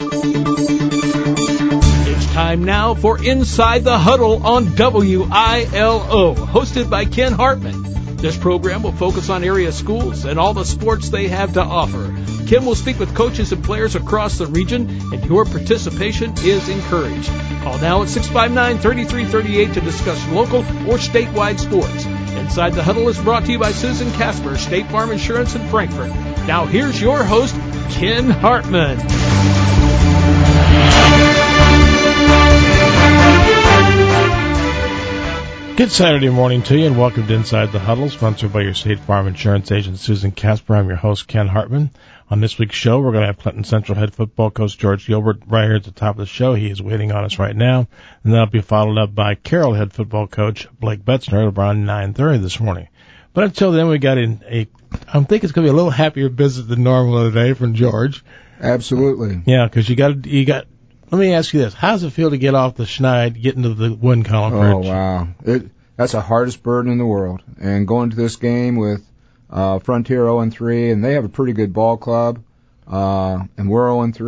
It's time now for Inside the Huddle on WILO, hosted by Ken Hartman. This program will focus on area schools and all the sports they have to offer. Ken will speak with coaches and players across the region, and your participation is encouraged. Call now at 659-3338 to discuss local or statewide sports. Inside the Huddle is brought to you by Susan Casper, State Farm Insurance in Frankfort. Now here's your host, Ken Hartman. Good Saturday morning to you, and welcome to Inside the Huddle, sponsored by your State Farm Insurance agent, Susan Casper. I'm your host, Ken Hartman. On this week's show, we're going to have Clinton Central head football coach George Gilbert right here at the top of the show. He is waiting on us right now, and that'll be followed up by Carroll head football coach Blake Betzner at around 9:30 this morning. But until then, we got I think it's going to be a little happier visit than normal today from George. Absolutely. Yeah, because you got. Let me ask you this: how does it feel to get off the Schneid, get into the win column? Oh wow, that's the hardest burden in the world. And going to this game with Frontier 0-3, and they have a pretty good ball club, and we're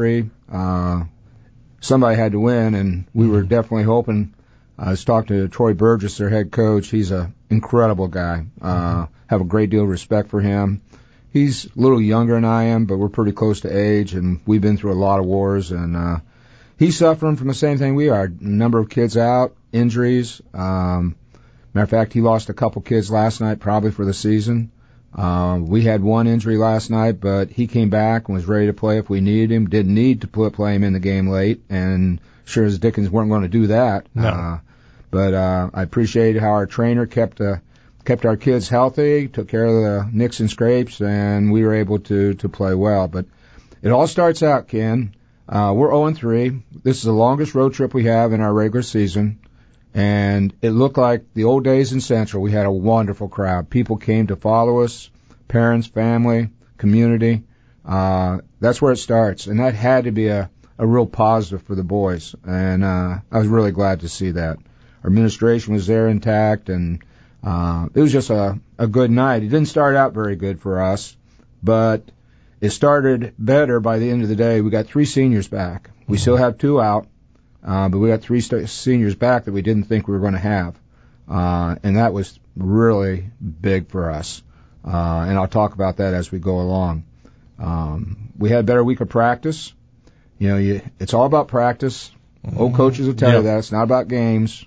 0-3. Somebody had to win, and we were definitely hoping. I was talking to Troy Burgess, their head coach. He's an incredible guy. Have a great deal of respect for him. He's a little younger than I am, but we're pretty close to age, and we've been through a lot of wars, and he's suffering from the same thing we are. A number of kids out, injuries. Matter of fact, he lost a couple kids last night, probably for the season. We had one injury last night, but he came back and was ready to play if we needed him. Didn't need to play him in the game late, and sure as Dickens weren't going to do that. No. But I appreciate how our trainer kept our kids healthy, took care of the nicks and scrapes, and we were able to play well. But it all starts out, Ken. We're 0-3. This is the longest road trip we have in our regular season. And it looked like the old days in Central. We had a wonderful crowd. People came to follow us, parents, family, community. That's where it starts. And that had to be a real positive for the boys. And I was really glad to see that. Our administration was there intact, and it was just a good night. It didn't start out very good for us, but it started better by the end of the day. We got 3 seniors back. We still have 2 out. But we got 3 seniors back that we didn't think we were going to have. And that was really big for us. And I'll talk about that as we go along. We had a better week of practice. You know, it's all about practice. Old coaches will tell you that. It's not about games.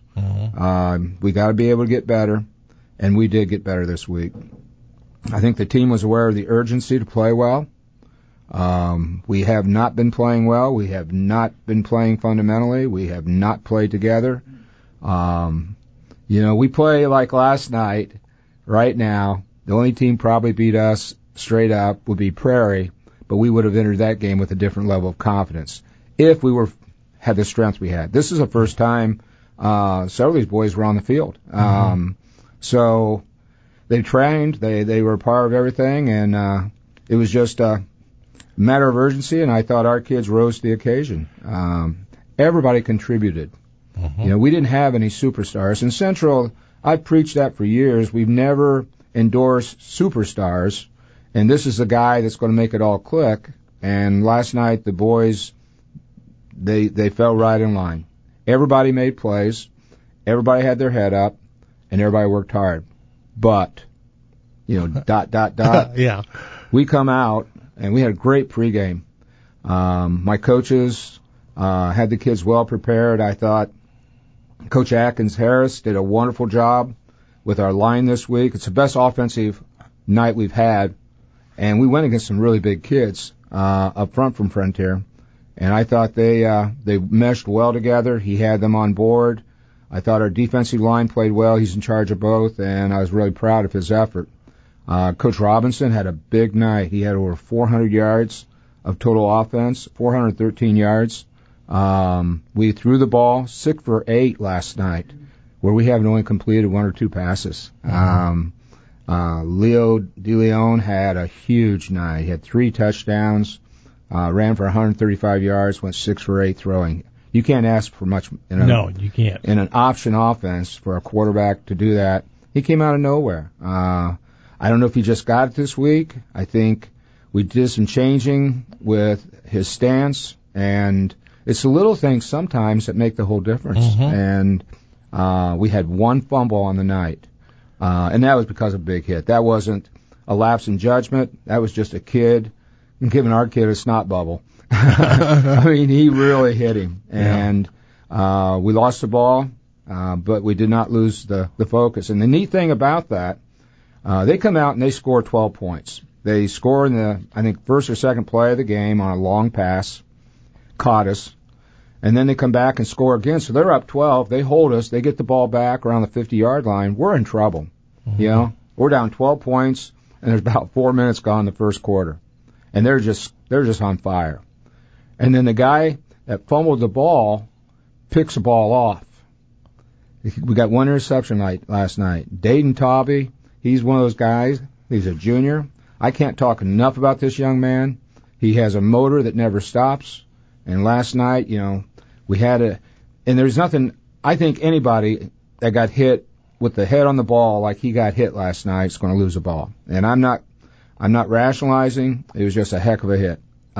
We got to be able to get better. And we did get better this week. I think the team was aware of the urgency to play well. We have not been playing well. We have not been playing fundamentally. We have not played together. We play like last night. Right now, the only team probably beat us straight up would be Prairie, but we would have entered that game with a different level of confidence if we had the strength we had. This is the first time several of these boys were on the field. So they trained. They were a part of everything, and it was just matter of urgency, and I thought our kids rose to the occasion. Everybody contributed. We didn't have any superstars. In Central, I've preached that for years. We've never endorsed superstars, and this is the guy that's going to make it all click. And last night, the boys, they fell right in line. Everybody made plays. Everybody had their head up, and everybody worked hard. But, Yeah. We come out, and we had a great pregame. My coaches had the kids well prepared. I thought Coach Atkins-Harris did a wonderful job with our line this week. It's the best offensive night we've had, and we went against some really big kids up front from Frontier. And I thought they meshed well together. He had them on board. I thought our defensive line played well. He's in charge of both, and I was really proud of his effort. Coach Robinson had a big night. He had over 400 yards of total offense, 413 yards. We threw the ball 6 for 8 last night, where we have only completed 1 or 2 passes. Leo DeLeon had a huge night. He had 3 touchdowns, ran for 135 yards, went 6 for 8 throwing. You can't ask for much. No, you can't. In an option offense for a quarterback to do that, he came out of nowhere. I don't know if he just got it this week. I think we did some changing with his stance And it's the little things sometimes that make the whole difference. And we had one fumble on the night, and that was because of a big hit. That wasn't a lapse in judgment. That was just a kid giving our kid a snot bubble. I mean, he really hit him. And we lost the ball, but we did not lose the focus. And the neat thing about that, they come out and they score 12 points. They score in the, I think, first or second play of the game on a long pass, caught us, and then they come back and score again. So they're up 12. They hold us. They get the ball back around the 50-yard line. We're in trouble. You know, we're down 12 points, and there's about 4 minutes gone in the first quarter, and they're just on fire. And then the guy that fumbled the ball picks the ball off. We got one interception last night. Dayton Tobby, he's one of those guys. He's a junior. I can't talk enough about this young man. He has a motor that never stops. And last night, you know, we had and there's nothing, I think anybody that got hit with the head on the ball like he got hit last night is going to lose a ball. And I'm not rationalizing. It was just a heck of a hit.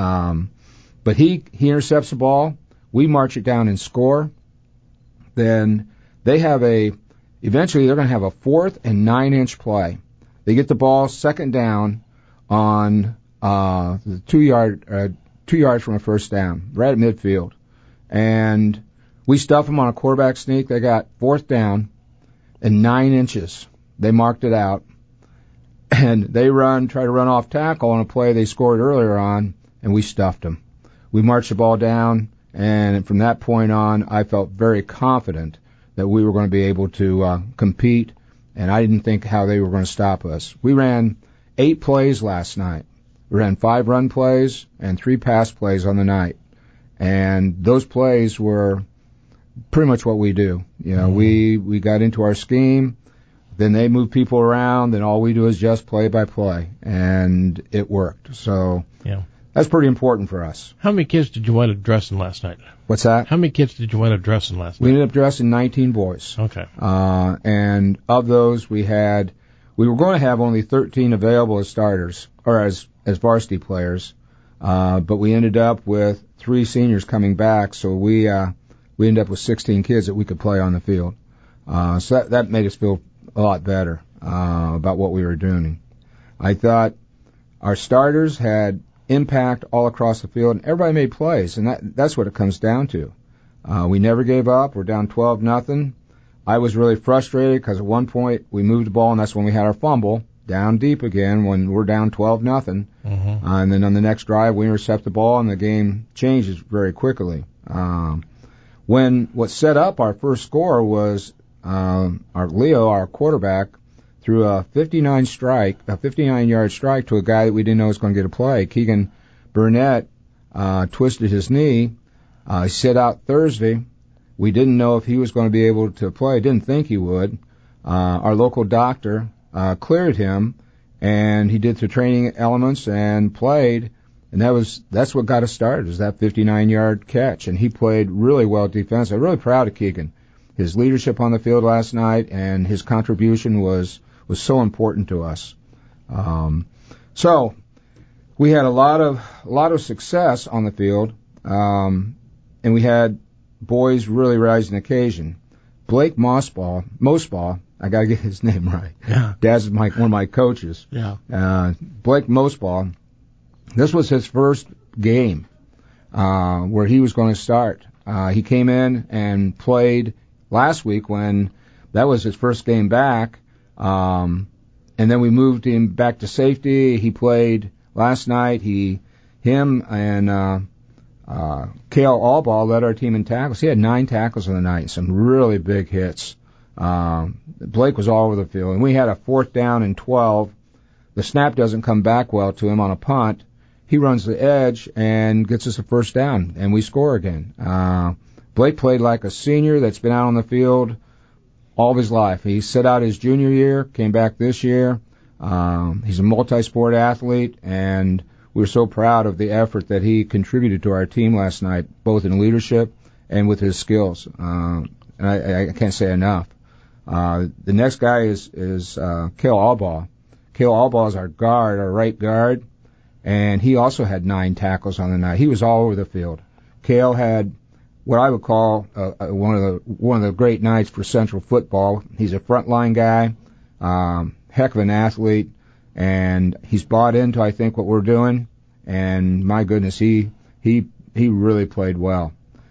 But he intercepts the ball. We march it down and score. Then they have eventually they're going to have a 4th and 9-inch play. They get the ball second down on the 2 yards from a first down, right at midfield. And we stuff them on a quarterback sneak. They got 4th down and 9 inches. They marked it out. And they try to run off tackle on a play they scored earlier on, and we stuffed them. We marched the ball down, and from that point on, I felt very confident that we were going to be able to compete, and I didn't think how they were going to stop us. We ran 8 plays last night. We ran 5 run plays and 3 pass plays on the night. And those plays were pretty much what we do. You know, we got into our scheme, then they move people around, then all we do is just play by play. And it worked. So that's pretty important for us. How many kids did you wind up dressing last night? What's that? How many kids did you wind up dressing last night? We ended up dressing 19 boys. Okay. And of those, we were going to have only 13 available as starters, or as varsity players, but we ended up with 3 seniors coming back, so we ended up with 16 kids that we could play on the field. So that made us feel a lot better about what we were doing. I thought our starters had impact all across the field, and everybody made plays, and that's what it comes down to. We never gave up. We're down 12-0. I was really frustrated because at one point we moved the ball, and that's when we had our fumble, down deep again when we're down 12-0. And then on the next drive, we intercept the ball, and the game changes very quickly. What set up our first score was our quarterback, threw a 59-yard strike to a guy that we didn't know was going to get a play. Keegan Burnett twisted his knee. He sit out Thursday. We didn't know if he was going to be able to play. Didn't think he would. Our local doctor cleared him, and he did the training elements and played. And that's what got us started, is that 59-yard catch. And he played really well defense. I'm really proud of Keegan. His leadership on the field last night and his contribution was so important to us. So we had a lot of success on the field, and we had boys really rising the occasion. Blake Mosbaugh, I got to get his name right. Yeah. Dad's one of my coaches. Yeah. Blake Mosbaugh, this was his first game where he was going to start. He came in and played last week when that was his first game back, and then we moved him back to safety. He played last night. Him and Cale Allball led our team in tackles. He had 9 tackles on the night, some really big hits. Blake was all over the field, and we had a 4th down and 12. The snap doesn't come back well to him on a punt. He runs the edge and gets us a first down, and we score again. Blake played like a senior that's been out on the field all of his life. He set out his junior year, came back this year. He's a multi-sport athlete, and we were so proud of the effort that he contributed to our team last night, both in leadership and with his skills. And I can't say enough. The next guy is Cale Allball. Cale Allball is our right guard, and he also had 9 tackles on the night. He was all over the field. Cale had what I would call one of the great nights for Central football. He's a frontline guy, heck of an athlete, and he's bought into, I think, what we're doing. And my goodness, he really played well.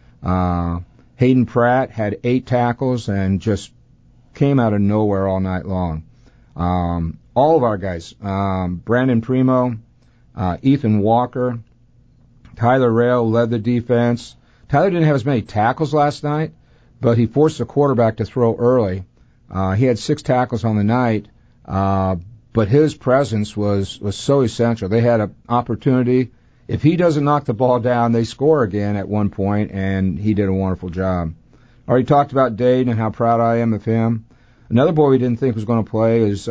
Hayden Pratt had 8 tackles and just came out of nowhere all night long. All of our guys, Brandon Primo, Ethan Walker, Tyler Rail led the defense. Tyler didn't have as many tackles last night, but he forced the quarterback to throw early. He had 6 tackles on the night, but his presence was so essential. They had an opportunity. If he doesn't knock the ball down, they score again at one point, and he did a wonderful job. Already talked about Dayton and how proud I am of him. Another boy we didn't think was going to play is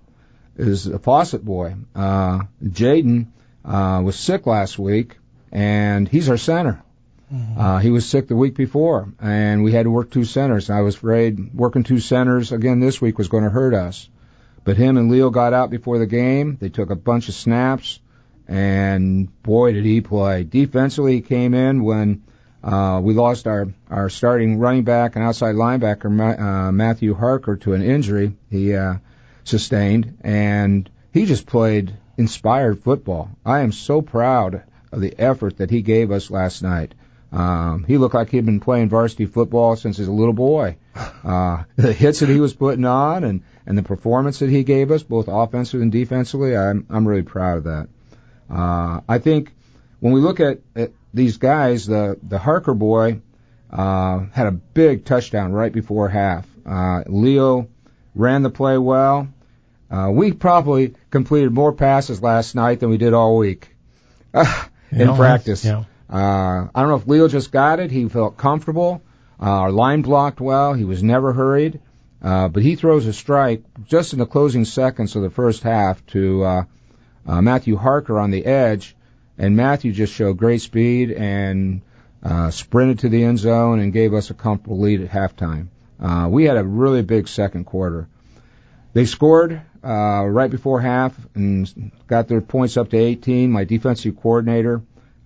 a Fawcett boy. Jaden was sick last week, and he's our center. He was sick the week before, and we had to work 2 centers. I was afraid working 2 centers again this week was going to hurt us. But him and Leo got out before the game. They took a bunch of snaps, and boy, did he play. Defensively, he came in when we lost our starting running back and outside linebacker, Matthew Harker, to an injury he sustained, and he just played inspired football. I am so proud of the effort that he gave us last night. He looked like he'd been playing varsity football since he was a little boy. The hits that he was putting on and the performance that he gave us, both offensively and defensively, I'm really proud of that. I think when we look at these guys, the Harker boy had a big touchdown right before half. Leo ran the play well. We probably completed more passes last night than we did all week in practice. Yeah. I don't know if Leo just got it. He felt comfortable. Our line blocked well. He was never hurried. But he throws a strike just in the closing seconds of the first half to Matthew Harker on the edge, and Matthew just showed great speed and sprinted to the end zone and gave us a comfortable lead at halftime. We had a really big second quarter. They scored right before half and got their points up to 18. My defensive coordinator,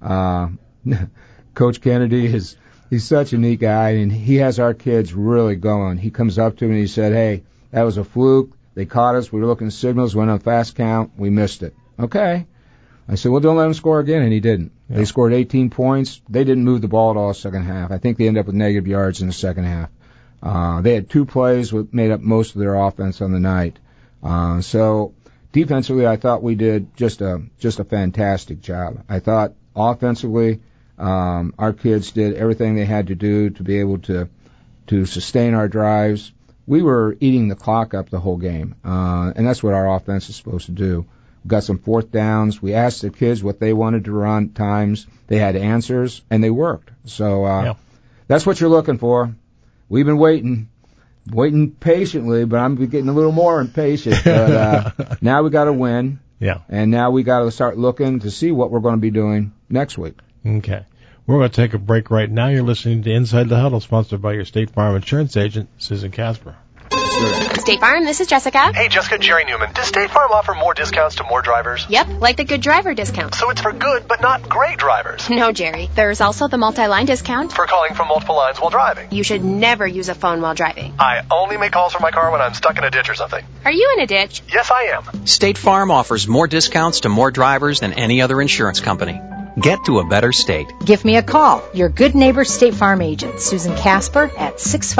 Coach Kennedy, he's such a neat guy, and he has our kids really going. He comes up to me and he said, "Hey, that was a fluke. They caught us. We were looking at signals, went on fast count. We missed it." Okay. I said, well, don't let them score again, and he didn't. Yeah. They scored 18 points. They didn't move the ball at all second half. I think they ended up with negative yards in the second half. They had 2 plays that made up most of their offense on the night. So defensively, I thought we did just a fantastic job. I thought offensively, our kids did everything they had to do to be able to sustain our drives. We were eating the clock up the whole game, and that's what our offense is supposed to do. We got some 4th downs. We asked the kids what they wanted to run at times. They had answers, and they worked. So that's what you're looking for. We've been waiting patiently, but I'm getting a little more impatient. But now we got to win. Yeah. And now we got to start looking to see what we're going to be doing next week. Okay. We're going to take a break right now. You're listening to Inside the Huddle, sponsored by your State Farm insurance agent, Susan Casper. State Farm, this is Jessica. Hey, Jessica, Jerry Newman. Does State Farm offer more discounts to more drivers? Yep, like the good driver discount. So it's for good, but not great drivers. No, Jerry. There's also the multi-line discount. For calling from multiple lines while driving. You should never use a phone while driving. I only make calls from my car when I'm stuck in a ditch or something. Are you in a ditch? Yes, I am. State Farm offers more discounts to more drivers than any other insurance company. Get to a better state. Give me a call. Your good neighbor State Farm agent, Susan Casper, at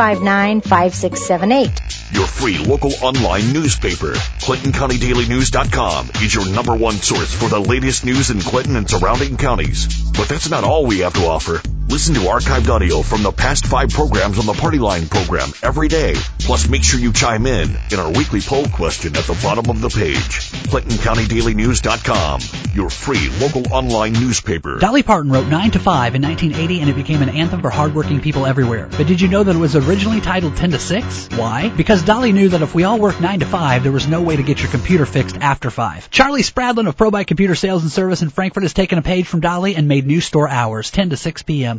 659-5678. Your free local online newspaper, ClintonCountyDailyNews.com, is your #1 source for the latest news in Clinton and surrounding counties. But that's not all we have to offer. Listen to archived audio from the past 5 programs on the Party Line program every day. Plus, make sure you chime in our weekly poll question at the bottom of the page. ClintonCountyDailyNews.com, your free local online newspaper. Dolly Parton wrote 9 to 5 in 1980, and it became an anthem for hardworking people everywhere. But did you know that it was originally titled 10 to 6? Why? Because Dolly knew that if we all worked 9 to 5, there was no way to get your computer fixed after 5. Charlie Spradlin of ProBite Computer Sales and Service in Frankfort has taken a page from Dolly and made new store hours, 10 to 6 p.m.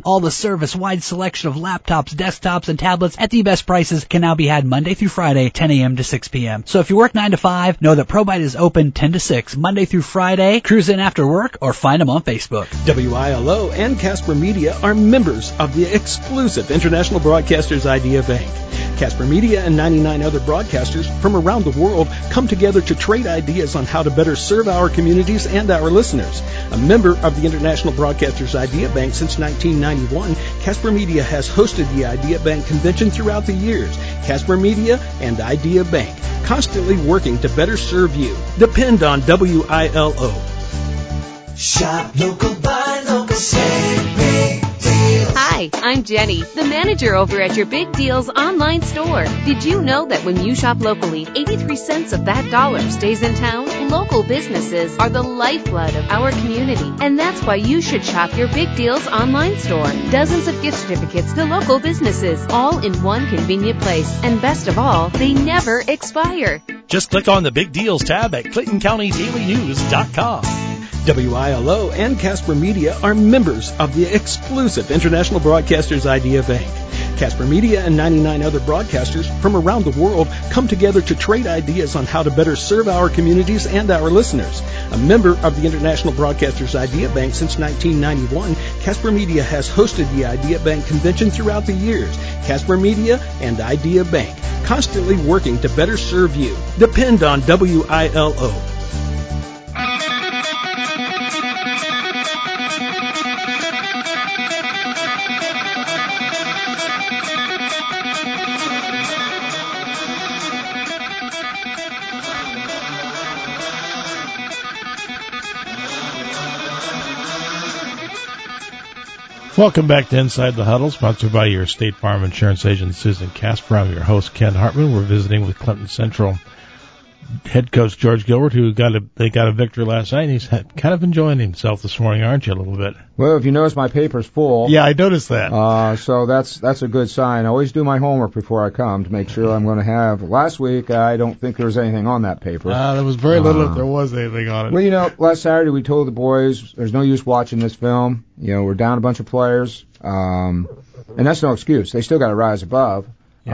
discount. All the service-wide selection of laptops, desktops, and tablets at the best prices can now be had Monday through Friday, 10 a.m. to 6 p.m. So if you work 9 to 5, know that ProBite is open 10 to 6, Monday through Friday. Cruise in after work or find them on Facebook. WILO and Casper Media are members of the exclusive International Broadcasters Idea Bank. Casper Media and 99 other broadcasters from around the world come together to trade ideas on how to better serve our communities and our listeners. A member of the International Broadcasters Idea Bank since 1991, Casper Media has hosted the Idea Bank convention throughout the years. Casper Media and Idea Bank, constantly working to better serve you. Depend on WILO. Shop local, buy local, save big deals. Hi, I'm Jenny, the manager over at your Big Deals online store. Did you know that when you shop locally, 83 cents of that dollar stays in town? Local businesses are the lifeblood of our community, and that's why you should shop your Big Deals online store. Dozens of gift certificates to local businesses, all in one convenient place. And best of all, they never expire. Just click on the Big Deals tab at ClintonCountyDailyNews.com. WILO and Casper Media are members of the exclusive International Broadcasters Idea Bank. Casper Media and 99 other broadcasters from around the world come together to trade ideas on how to better serve our communities and our listeners. A member of the International Broadcasters Idea Bank since 1991, Casper Media has hosted the Idea Bank convention throughout the years. Casper Media and Idea Bank, constantly working to better serve you. Depend on WILO. Welcome back to Inside the Huddle, sponsored by your State Farm Insurance agent, Susan Casper. I'm your host, Ken Hartman. We're visiting with Clinton Central head coach George Gilbert, who got a victory last night, and he's kind of enjoying himself this morning, aren't you, a little bit? Well, if you notice, my paper's full. Yeah, I noticed that. So that's a good sign. I always do my homework before I come to make sure I'm going to have. Last week, I don't think there was anything on that paper. There was very little if there was anything on it. Well, last Saturday we told the boys there's no use watching this film. We're down a bunch of players, and that's no excuse. They still got to rise above,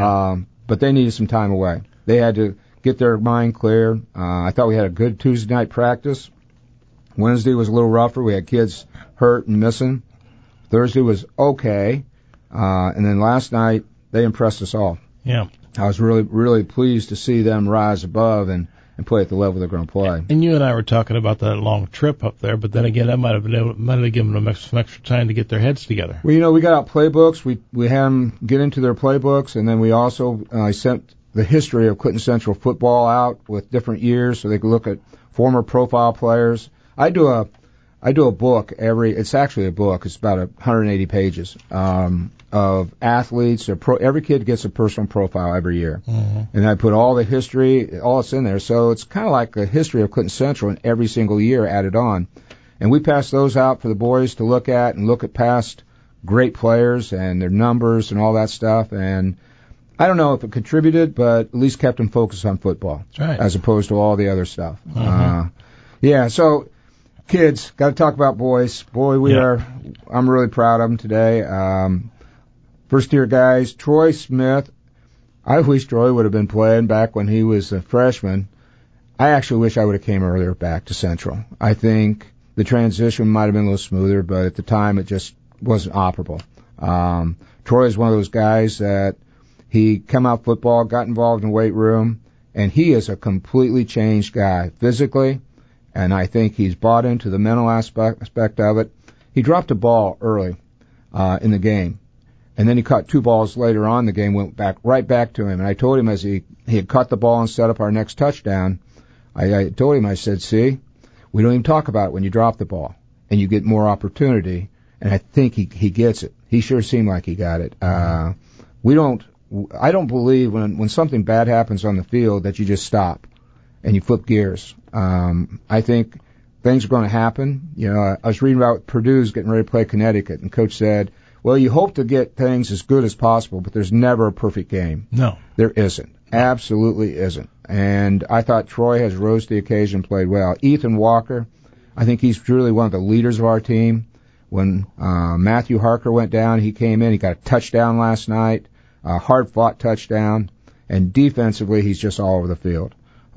but they needed some time away. They had to get their mind clear. I thought we had a good Tuesday night practice. Wednesday was a little rougher. We had kids hurt and missing. Thursday was okay. And then last night, they impressed us all. Yeah. I was really, really pleased to see them rise above and play at the level they're going to play. And you and I were talking about that long trip up there, but then again, that might have given them some extra time to get their heads together. Well, we got out playbooks. We had them get into their playbooks, and then we also sent the history of Clinton Central football out with different years so they could look at former profile players. I do a book it's actually a book. It's about 180 pages of athletes. Every kid gets a personal profile every year. Mm-hmm. And I put all the history, all that's in there. So it's kind of like a history of Clinton Central, and every single year added on. And we pass those out for the boys to look at and look at past great players and their numbers and all that stuff. And I don't know if it contributed, but at least kept them focused on football. That's right. As opposed to all the other stuff. Mm-hmm. So kids, got to talk about boys. Boy, I'm really proud of them today. First year guys, Troy Smith. I wish Troy would have been playing back when he was a freshman. I actually wish I would have came earlier back to Central. I think the transition might have been a little smoother, but at the time it just wasn't operable. Troy is one of those guys that he come out football, got involved in the weight room, and he is a completely changed guy physically, and I think he's bought into the mental aspect of it. He dropped a ball early in the game, and then he caught two balls later on. The game went right back to him, and I told him as he had caught the ball and set up our next touchdown, I told him, I said, see, we don't even talk about it when you drop the ball, and you get more opportunity, and I think he gets it. He sure seemed like he got it. I don't believe when something bad happens on the field that you just stop and you flip gears. I think things are going to happen. I was reading about Purdue's getting ready to play Connecticut, and Coach said, well, you hope to get things as good as possible, but there's never a perfect game. No. There isn't. Absolutely isn't. And I thought Troy has rose to the occasion, played well. Ethan Walker, I think he's truly one of the leaders of our team. When Matthew Harker went down, he came in. He got a touchdown last night, a hard-fought touchdown, and defensively, he's just all over the field.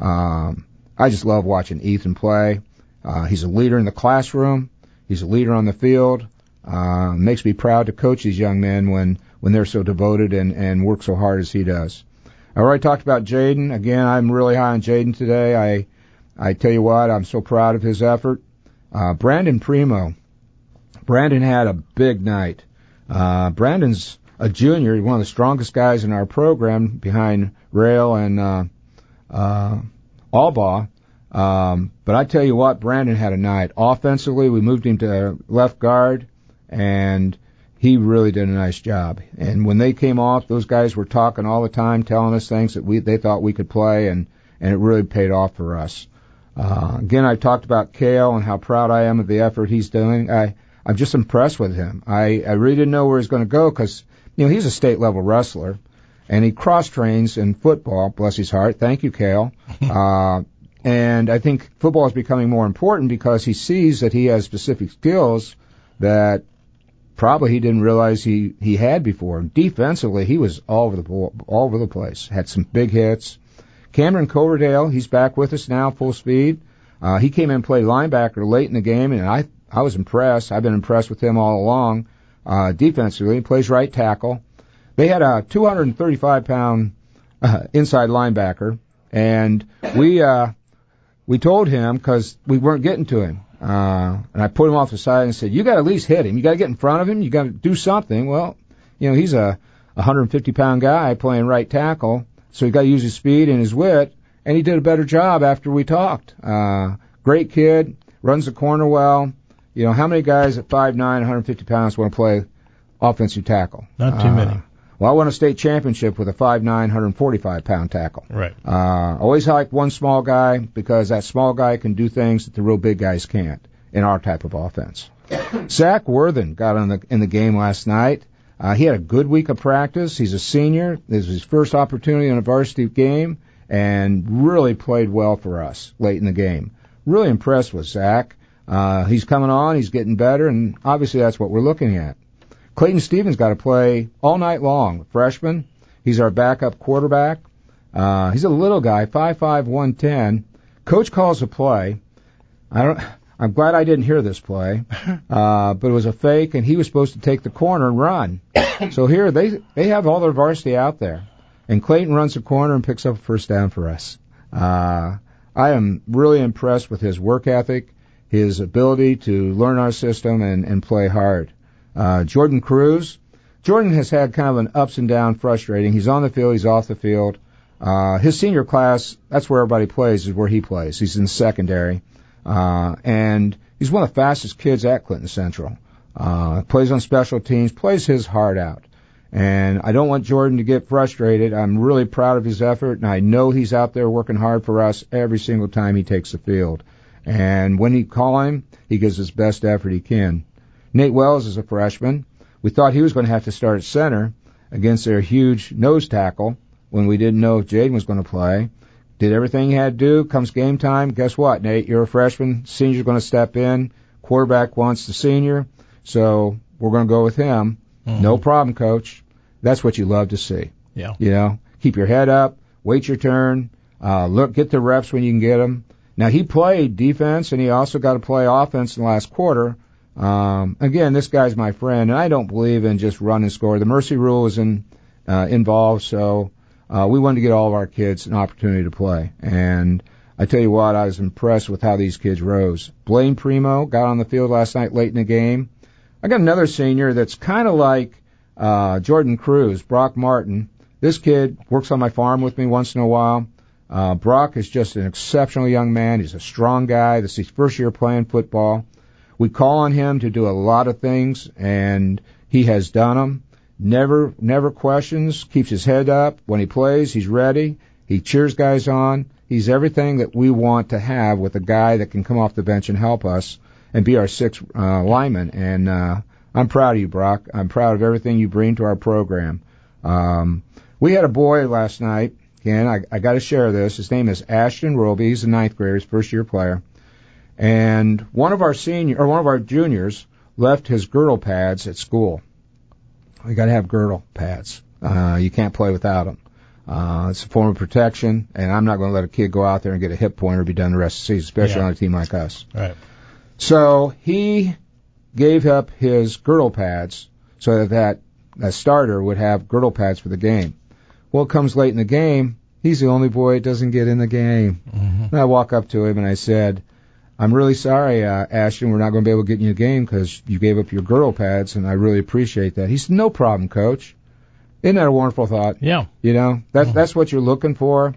I just love watching Ethan play. He's a leader in the classroom. He's a leader on the field. Makes me proud to coach these young men when they're so devoted and work so hard as he does. I already talked about Jaden. Again, I'm really high on Jaden today. I tell you what, I'm so proud of his effort. Brandon Primo. Brandon had a big night. Brandon's a junior, one of the strongest guys in our program behind Rail and Albaugh. But I tell you what, Brandon had a night. Offensively, we moved him to left guard, and he really did a nice job. And when they came off, those guys were talking all the time, telling us things that they thought we could play, and it really paid off for us. Again, I talked about Kale and how proud I am of the effort he's doing. I'm just impressed with him. I really didn't know where he was going to go because, he's a state-level wrestler, and he cross-trains in football, bless his heart. Thank you, Kale. And I think football is becoming more important because he sees that he has specific skills that probably he didn't realize he had before. Defensively, he was all over the place. Had some big hits. Cameron Coverdale, he's back with us now, full speed. He came in and played linebacker late in the game, and I was impressed. I've been impressed with him all along. Defensively, he plays right tackle. They had a 235-pound inside linebacker, and we told him because we weren't getting to him. And I put him off the side and said, you got to at least hit him. You got to get in front of him. You got to do something. Well, he's a 150-pound guy playing right tackle, so he got to use his speed and his wit, and he did a better job after we talked. Great kid, runs the corner well. How many guys at 5'9", 150 pounds want to play offensive tackle? Not too many. Well, I won a state championship with a 5'9", 145-pound tackle. Right. Always like one small guy because that small guy can do things that the real big guys can't in our type of offense. Zach Worthen got in the game last night. He had a good week of practice. He's a senior. This was his first opportunity in a varsity game and really played well for us late in the game. Really impressed with Zach. He's coming on. He's getting better, and obviously that's what we're looking at. Clayton Stevens got to play all night long. Freshman. He's our backup quarterback. He's a little guy, 5'5", 110. Coach calls a play. I'm glad I didn't hear this play, but it was a fake, and he was supposed to take the corner and run. So here they have all their varsity out there, and Clayton runs the corner and picks up a first down for us. I am really impressed with his work ethic, his ability to learn our system and play hard. Jordan Cruz. Jordan has had kind of an ups and down frustrating. He's on the field, he's off the field. His senior class, that's where everybody plays, is where he plays. He's in secondary. And he's one of the fastest kids at Clinton Central. Plays on special teams, plays his heart out. And I don't want Jordan to get frustrated. I'm really proud of his effort, and I know he's out there working hard for us every single time he takes the field. And when he call him, he gives his best effort he can. Nate Wells is a freshman. We thought he was going to have to start at center against their huge nose tackle when we didn't know if Jaden was going to play. Did everything he had to do. Comes game time. Guess what, Nate? You're a freshman. Senior's going to step in. Quarterback wants the senior, so we're going to go with him. Mm-hmm. No problem, Coach. That's what you love to see. Yeah. Keep your head up. Wait your turn. Get the reps when you can get them. Now, he played defense, and he also got to play offense in the last quarter. Again, this guy's my friend, and I don't believe in just run and score. The mercy rule is involved, so we wanted to get all of our kids an opportunity to play. And I tell you what, I was impressed with how these kids rose. Blaine Primo got on the field last night late in the game. I got another senior that's kind of like Jordan Cruz, Brock Martin. This kid works on my farm with me once in a while. Brock is just an exceptional young man. He's a strong guy. This is his first year playing football. We call on him to do a lot of things, and he has done them. Never questions, keeps his head up. When he plays, he's ready. He cheers guys on. He's everything that we want to have with a guy that can come off the bench and help us and be our sixth lineman. And I'm proud of you, Brock. I'm proud of everything you bring to our program. We had a boy last night. Again, I got to share this. His name is Ashton Roby. He's a ninth grader, his first-year player. And one of our juniors, left his girdle pads at school. You got to have girdle pads. You can't play without them. It's a form of protection, and I'm not going to let a kid go out there and get a hip pointer and be done the rest of the season, especially on a team like us. Right. So he gave up his girdle pads so that a starter would have girdle pads for the game. Well, it comes late in the game. He's the only boy that doesn't get in the game. Mm-hmm. And I walk up to him and I said, I'm really sorry, Ashton, we're not going to be able to get in the game because you gave up your girdle pads, and I really appreciate that. He said, no problem, Coach. Isn't that a wonderful thought? Yeah. You know, that's what you're looking for.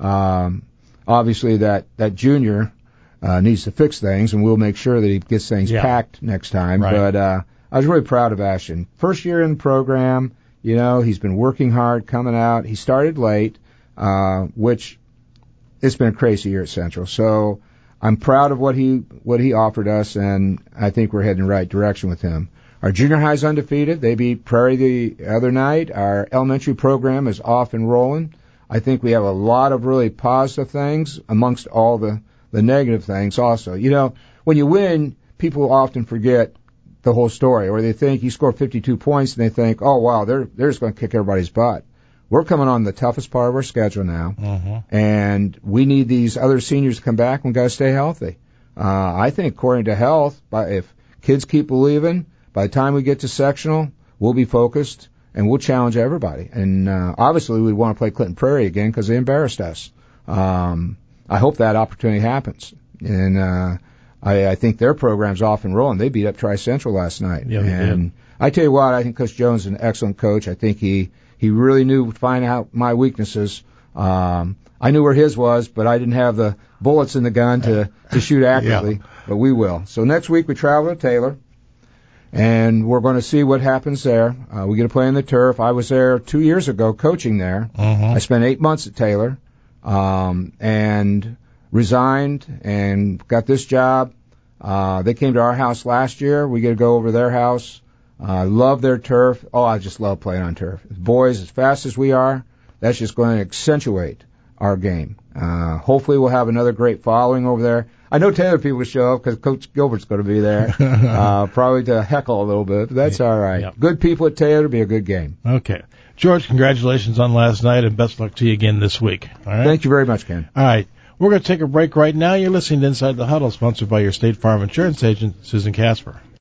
Obviously, that junior needs to fix things, and we'll make sure that he gets things packed next time. Right. But I was really proud of Ashton. First year in the program, you know, he's been working hard, coming out. He started late, which it's been a crazy year at Central. So I'm proud of what he offered us, and I think we're heading in the right direction with him. Our junior high's undefeated. They beat Prairie the other night. Our elementary program is off and rolling. I think we have a lot of really positive things amongst all the negative things also. You know, when you win, people often forget the whole story, or they think you score 52 points and they think, oh, wow, they're just going to kick everybody's butt. We're coming on the toughest part of our schedule now, and we need these other seniors to come back, and we've got to stay healthy. I think according to health, if kids keep believing, by the time we get to sectional, we'll be focused, and we'll challenge everybody. And obviously we want to play Clinton Prairie again because they embarrassed us. I hope that opportunity happens. And I think their program's off and rolling. They beat up Tri-Central last night. Yeah, and I tell you what, I think Coach Jones is an excellent coach. I think he really knew to find out my weaknesses. I knew where his was, but I didn't have the bullets in the gun to shoot accurately. But we will. So next week we travel to Taylor, and we're going to see what happens there. We get to play on the turf. I was there 2 years ago coaching there. I spent 8 months at Taylor, and resigned and got this job. They came to our house last year. We get to go over their house. I love their turf. Oh, I just love playing on turf. Boys, as fast as we are, that's just going to accentuate our game. Hopefully we'll have another great following over there. I know Taylor people will show up because Coach Gilbert's going to be there, probably to heckle a little bit, but that's all right. Yep. Good people at Taylor, it'll be a good game. Okay. George, congratulations on last night, and best luck to you again this week. All right? Thank you very much, Ken. All right. We're going to take a break right now. You're listening to Inside the Huddle, sponsored by your State Farm Insurance agent, Susan Casper.